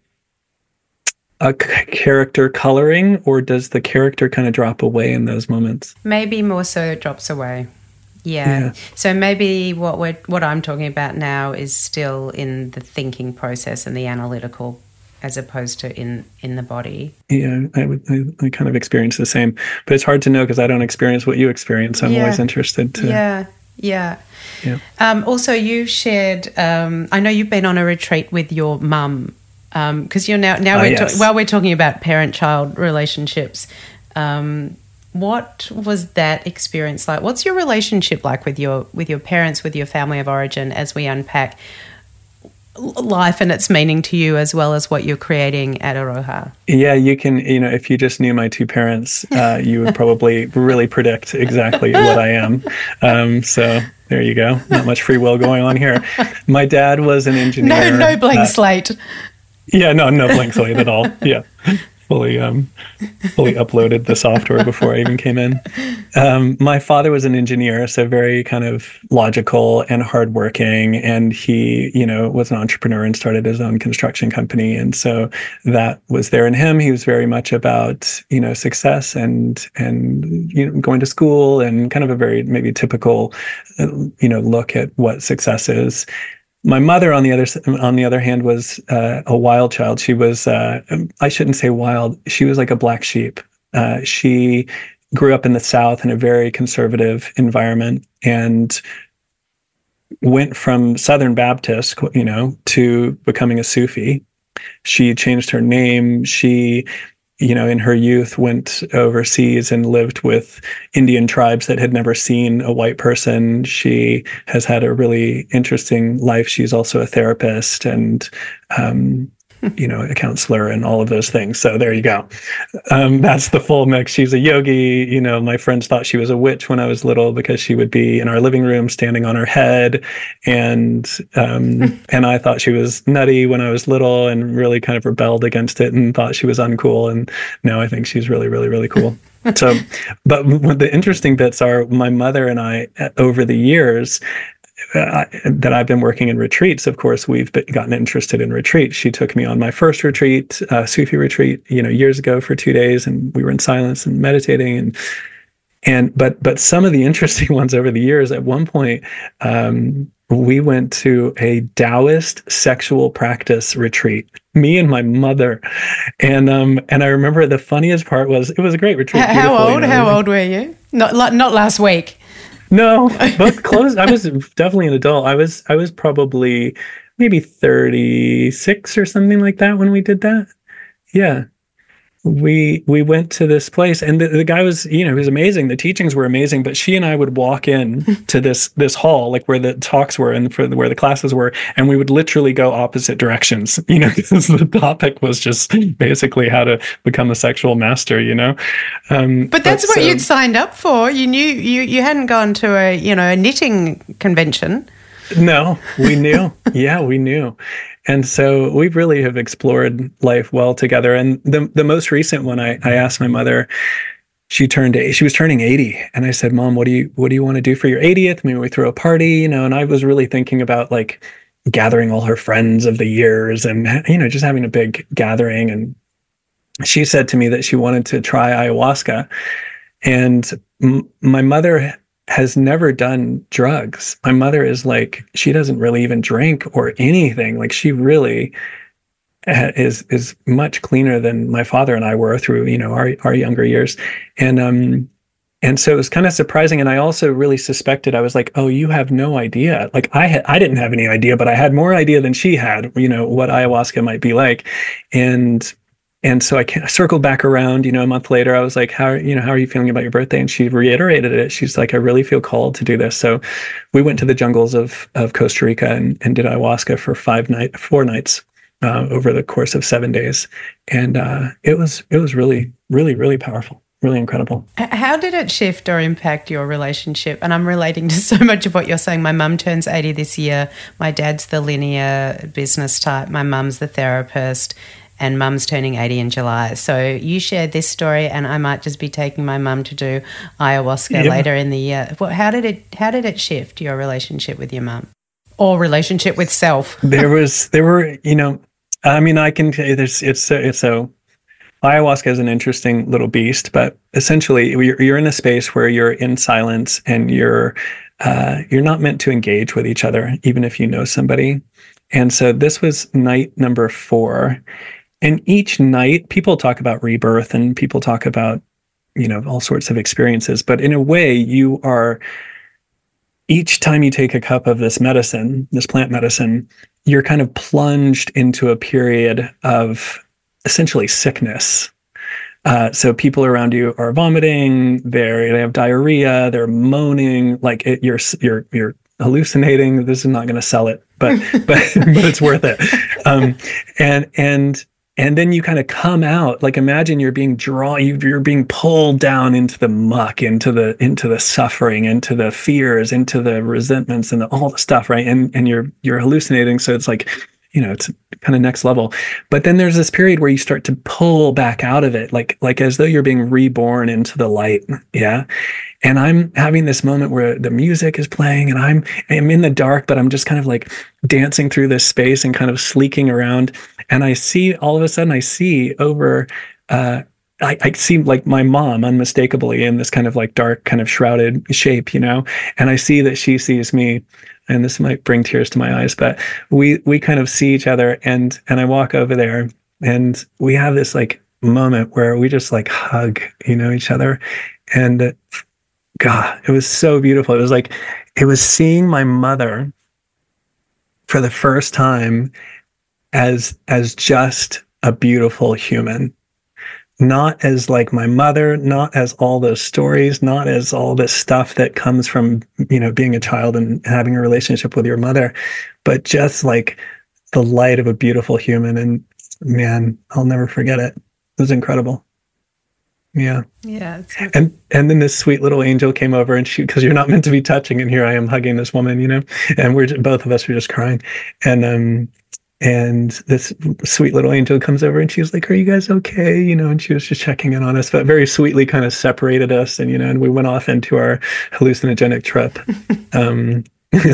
a character coloring, or does the character kind of drop away in those moments? Maybe more so it drops away. Yeah. yeah. So maybe what we're what I'm talking about now is still in the thinking process and the analytical, as opposed to in, in the body. Yeah, I would. I, I kind of experience the same, but it's hard to know because I don't experience what you experience. I'm yeah. always interested to. Yeah, yeah. Yeah. Um, also, you shared. Um, I know you've been on a retreat with your mum, because um, you're now now uh, we're yes. ta- while we're talking about parent-child relationships. Um, what was that experience like? What's your relationship like with your with your parents, with your family of origin, as we unpack life and its meaning to you, as well as what you're creating at Aroha? Yeah, you can, you know, if you just knew my two parents, uh, you would probably really predict exactly what I am. Um, so there you go. Not much free will going on here. My dad was an engineer. No, no blank uh, slate. Yeah, no, no blank slate at all. Yeah. Fully, um, fully uploaded the software before I even came in. Um, my father was an engineer, so very kind of logical and hardworking, and he, you know, was an entrepreneur and started his own construction company, and so that was there in him. He was very much about, you know, success and and you know, going to school, and kind of a very maybe typical, uh, you know, look at what success is. My mother, on the other on the other hand, was uh, a wild child. She was, uh, I shouldn't say wild. She was like a black sheep. Uh, she grew up in the South in a very conservative environment and went from Southern Baptist, you know, to becoming a Sufi. She changed her name. She, you know, in her youth went overseas and lived with Indian tribes that had never seen a white person. She has had a really interesting life. She's also a therapist and, um, you know, a counselor and all of those things. So there you go. Um, that's the full mix. She's a yogi. You know, my friends thought she was a witch when I was little because she would be in our living room standing on her head. And, um, and I thought she was nutty when I was little and really kind of rebelled against it and thought she was uncool. And now I think she's really, really, really cool. So, but the interesting bits are my mother and I, over the years, Uh, that I've been working in retreats, of course, we've been, gotten interested in retreats. She took me on my first retreat, uh, Sufi retreat, you know, years ago for two days, and we were in silence and meditating. And and but but some of the interesting ones over the years. At one point, um, we went to a Taoist sexual practice retreat. Me and my mother, and um and I remember the funniest part was it was a great retreat. How old? You know, how old were you? Not not last week. No, but close. I was definitely an adult. I was I was probably maybe thirty-six or something like that when we did that. Yeah. We we went to this place, and the, the guy was, you know, he was amazing. The teachings were amazing, but she and I would walk in to this this hall, like where the talks were and for the, where the classes were, and we would literally go opposite directions, you know, because the topic was just basically how to become a sexual master, you know. Um, but that's but, what so, you'd signed up for. You knew you you hadn't gone to a you know a knitting convention. No, we knew. Yeah, we knew. And so we really have explored life well together. And the the most recent one, I, I asked my mother, she turned, she was turning eighty. And I said, Mom, what do you, what do you want to do for your eightieth? Maybe we throw a party, you know? And I was really thinking about like gathering all her friends of the years and, you know, just having a big gathering. And she said to me that she wanted to try ayahuasca. And m- my mother has never done drugs. My mother is like, she doesn't really even drink or anything. Like she really is is much cleaner than my father and I were through, you know, our our younger years. And um and so it was kind of surprising. And I also really suspected, I was like, oh, you have no idea. Like I had, I didn't have any idea, but I had more idea than she had, you know, what ayahuasca might be like. And And so I circled back around, you know, a month later, I was like, how, you know, how are you feeling about your birthday? And she reiterated it. She's like, I really feel called to do this. So we went to the jungles of, of Costa Rica and, and did ayahuasca for five night, four nights uh, over the course of seven days. And uh, it was, it was really, really, really powerful, really incredible. How did it shift or impact your relationship? And I'm relating to so much of what you're saying. My mum turns eighty this year. My dad's the linear business type. My mum's the therapist. And mum's turning eighty in July. So you shared this story, and I might just be taking my mum to do ayahuasca yeah. later in the year. Well, how did it how did it shift your relationship with your mum or relationship with self? there was there were, you know, I mean, I can tell you there's it's it's so ayahuasca is an interesting little beast, but essentially you're, you're in a space where you're in silence and you're uh, you're not meant to engage with each other, even if you know somebody. And so this was night number four. And each night, people talk about rebirth and people talk about, you know, all sorts of experiences. But in a way, you are, each time you take a cup of this medicine, this plant medicine, you're kind of plunged into a period of essentially sickness. Uh, so people around you are vomiting, they're, they have diarrhea, they're moaning, like it, you're, you're, you're hallucinating. This is not going to sell it, but, but, but it's worth it. Um, and, and, And then you kind of come out, like imagine you're being drawn, you're being pulled down into the muck, into the into the suffering, into the fears, into the resentments, and the, all the stuff, right? And and you're you're hallucinating, so it's like, you know, it's kind of next level. But then there's this period where you start to pull back out of it, like like as though you're being reborn into the light, yeah. And I'm having this moment where the music is playing, and I'm I'm in the dark, but I'm just kind of like dancing through this space and kind of sleeking around. And I see, all of a sudden, I see over, uh, I, I see like my mom unmistakably in this kind of like dark, kind of shrouded shape, you know. And I see that she sees me, and this might bring tears to my eyes, but we we kind of see each other, and and I walk over there, and we have this like moment where we just like hug, you know, each other, and. Uh, God, it was so beautiful. It was like, it was seeing my mother for the first time as, as just a beautiful human, not as like my mother, not as all those stories, not as all this stuff that comes from, you know, being a child and having a relationship with your mother, but just like the light of a beautiful human. And man, I'll never forget it. It was incredible. Yeah. Yeah. Okay. And and then this sweet little angel came over, and she, because you're not meant to be touching, and here I am hugging this woman, you know, and we're just, both of us were just crying. And um and this sweet little angel comes over, and she was like, "Are you guys okay?" You know, and she was just checking in on us, but very sweetly kind of separated us, and you know, and we went off into our hallucinogenic trip. um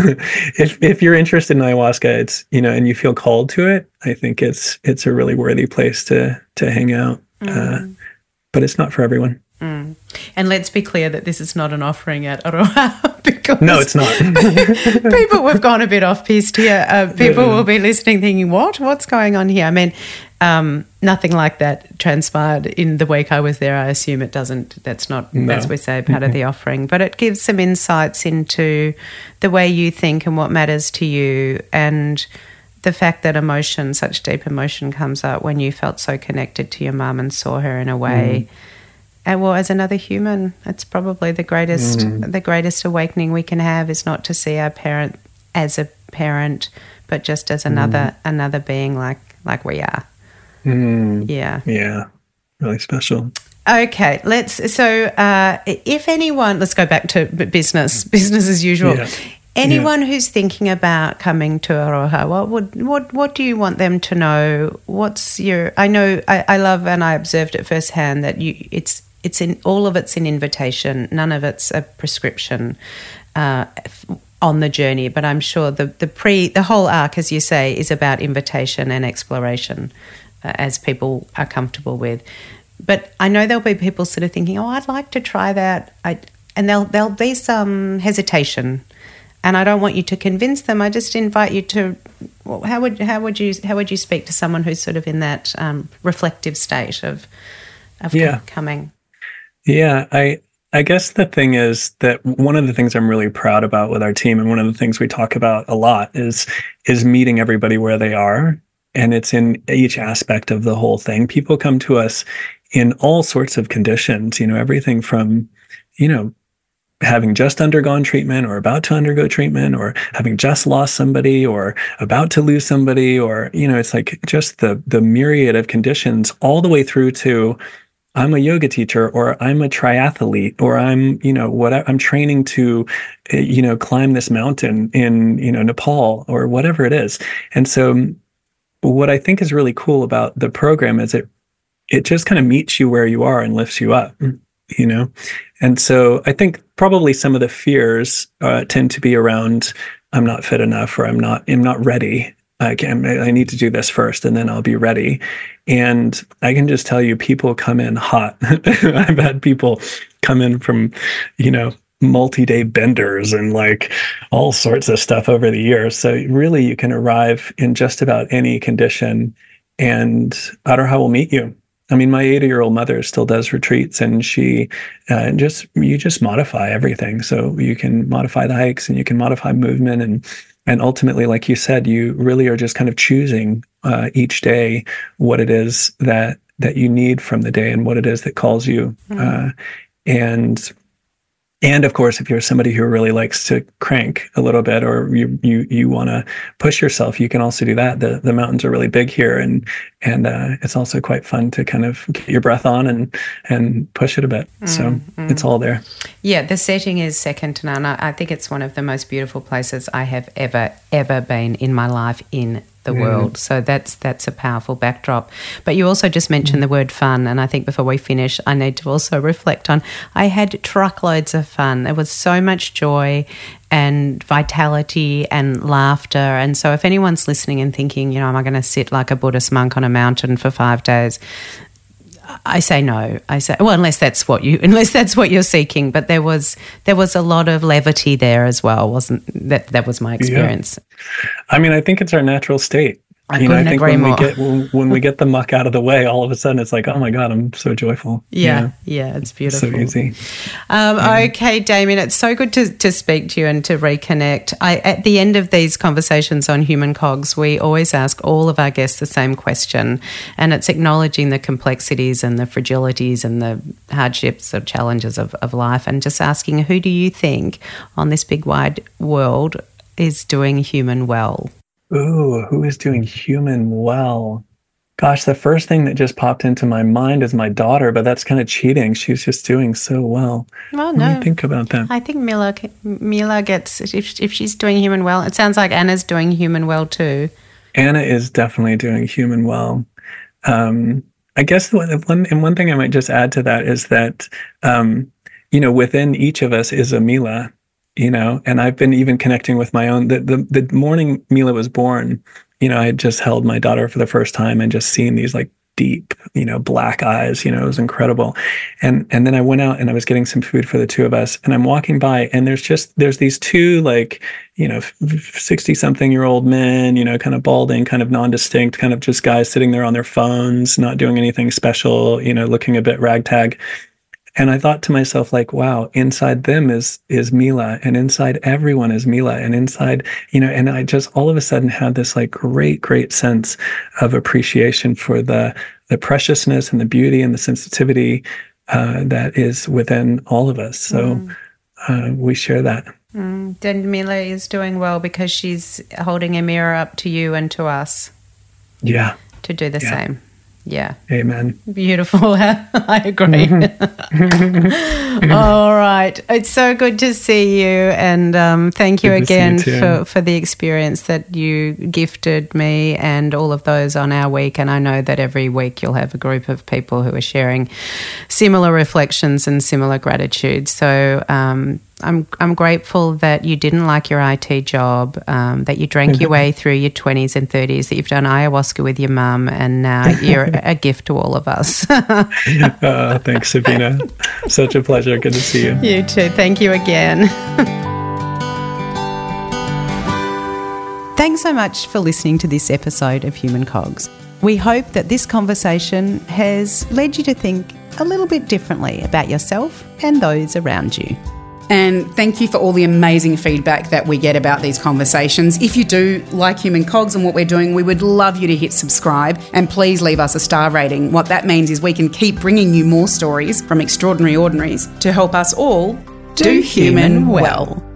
if if you're interested in ayahuasca, it's, you know, and you feel called to it, I think it's it's a really worthy place to to hang out. Mm. Uh, But it's not for everyone. Mm. And let's be clear that this is not an offering at Aroha, because no, it's not. people, we've gone a bit off piste here. Uh, people yeah. will be listening, thinking, "What? What's going on here?" I mean, um, nothing like that transpired in the week I was there. I assume it doesn't. That's not, no. as we say, part mm-hmm. of the offering. But it gives some insights into the way you think and what matters to you, and the fact that emotion, such deep emotion, comes up when you felt so connected to your mum and saw her in a way. Mm. And well, as another human, it's probably the greatest, mm. the greatest awakening we can have, is not to see our parent as a parent, but just as another, mm. another being like, like we are. Mm. Yeah. Yeah. Really special. Okay, let's, so uh, if anyone, let's go back to business, business as usual. Yeah. Anyone yeah. who's thinking about coming to Aroha, what would what what do you want them to know? What's your? I know I, I love, and I observed it firsthand, that you it's it's in all of it's an invitation. None of it's a prescription uh, on the journey. But I'm sure the the pre the whole arc, as you say, is about invitation and exploration, uh, as people are comfortable with. But I know there'll be people sort of thinking, "Oh, I'd like to try that," I, and there'll there'll be some hesitation. And I don't want you to convince them. I just invite you to. Well, how would how would you how would you speak to someone who's sort of in that um, reflective state of of yeah. coming? Yeah, I I guess the thing is that one of the things I'm really proud about with our team, and one of the things we talk about a lot, is is meeting everybody where they are, and it's in each aspect of the whole thing. People come to us in all sorts of conditions. You know, everything from, you know, having just undergone treatment or about to undergo treatment, or having just lost somebody or about to lose somebody, or, you know, it's like just the the myriad of conditions, all the way through to I'm a yoga teacher, or I'm a triathlete, or I'm, you know, what I'm training to, you know, climb this mountain in, you know, Nepal, or whatever it is. And so what I think is really cool about the program is it it just kind of meets you where you are and lifts you up, you know? And so I think probably some of the fears uh, tend to be around, I'm not fit enough, or I'm not, I'm not ready. I can, I need to do this first, and then I'll be ready. And I can just tell you, people come in hot. I've had people come in from, you know, multi-day benders and like all sorts of stuff over the years. So really you can arrive in just about any condition, and Aroha will meet you. I mean, my eighty-year-old mother still does retreats, and she uh, just, you just modify everything. So you can modify the hikes, and you can modify movement, and and ultimately, like you said, you really are just kind of choosing uh, each day what it is that that you need from the day, and what it is that calls you. Mm-hmm. Uh, and And of course, if you're somebody who really likes to crank a little bit, or you you you want to push yourself, you can also do that. The the mountains are really big here, and and uh, it's also quite fun to kind of get your breath on and and push it a bit. Mm, so mm. It's all there. Yeah, the setting is second to none. I think it's one of the most beautiful places I have ever ever been in my life in the mm. world. So that's that's a powerful backdrop. But you also just mentioned mm. the word fun, and I think before we finish, I need to also reflect on, I had truckloads of fun. There was so much joy and vitality and laughter. And so if anyone's listening and thinking, you know, am I going to sit like a Buddhist monk on a mountain for five days? I say no. I say, well, unless that's what you, unless that's what you're seeking. But there was there was a lot of levity there as well, wasn't that? That was my experience. Yeah. I mean, I think it's our natural state. I you couldn't know, I think agree when more. we get when, when we get the muck out of the way, all of a sudden it's like, oh my God, I'm so joyful. Yeah, you know? yeah, it's beautiful. So easy. Um, yeah. Okay, Damien, it's so good to, to speak to you and to reconnect. I, at the end of these conversations on Human Cogs, we always ask all of our guests the same question, and it's acknowledging the complexities and the fragilities and the hardships or challenges of, of life, and just asking, who do you think on this big wide world is doing human well? Ooh, who is doing human well? Gosh, the first thing that just popped into my mind is my daughter, but that's kind of cheating. She's just doing so well. Well, what no. do you think about that? I think Mila, Mila gets, if, if she's doing human well, it sounds like Anna's doing human well too. Anna is definitely doing human well. Um, I guess the one, and one thing I might just add to that is that, um, you know, within each of us is a Mila. You know, and I've been even connecting with my own, the, the, the morning Mila was born, you know, I had just held my daughter for the first time and just seen these like deep, you know, black eyes, you know, it was incredible. And, and then I went out and I was getting some food for the two of us, and I'm walking by, and there's just, there's these two like, you know, sixty something year old men, you know, kind of balding, kind of non-distinct, kind of just guys sitting there on their phones, not doing anything special, you know, looking a bit ragtag. And I thought to myself, like, wow, inside them is is Mila, and inside everyone is Mila, and inside, you know, and I just all of a sudden had this like great, great sense of appreciation for the the preciousness and the beauty and the sensitivity uh, that is within all of us. So mm. uh, we share that. Mm. And Mila is doing well because she's holding a mirror up to you and to us. Yeah. To do the yeah. same. Yeah. Amen. Beautiful. I agree. All right. It's so good to see you. And um, thank you Good again to see you for, for the experience that you gifted me and all of those on our week. And I know that every week you'll have a group of people who are sharing similar reflections and similar gratitude. So um, I'm I'm grateful that you didn't like your I T job, um, that you drank your way through your twenties and thirties, that you've done ayahuasca with your mum, and now you're a gift to all of us. uh, thanks, Sabina. Such a pleasure. Good to see you. You too. Thank you again. Thanks so much for listening to this episode of Human Cogs. We hope that this conversation has led you to think a little bit differently about yourself and those around you. And thank you for all the amazing feedback that we get about these conversations. If you do like Human Cogs and what we're doing, we would love you to hit subscribe and please leave us a star rating. What that means is we can keep bringing you more stories from extraordinary ordinaries to help us all do, do human well. well.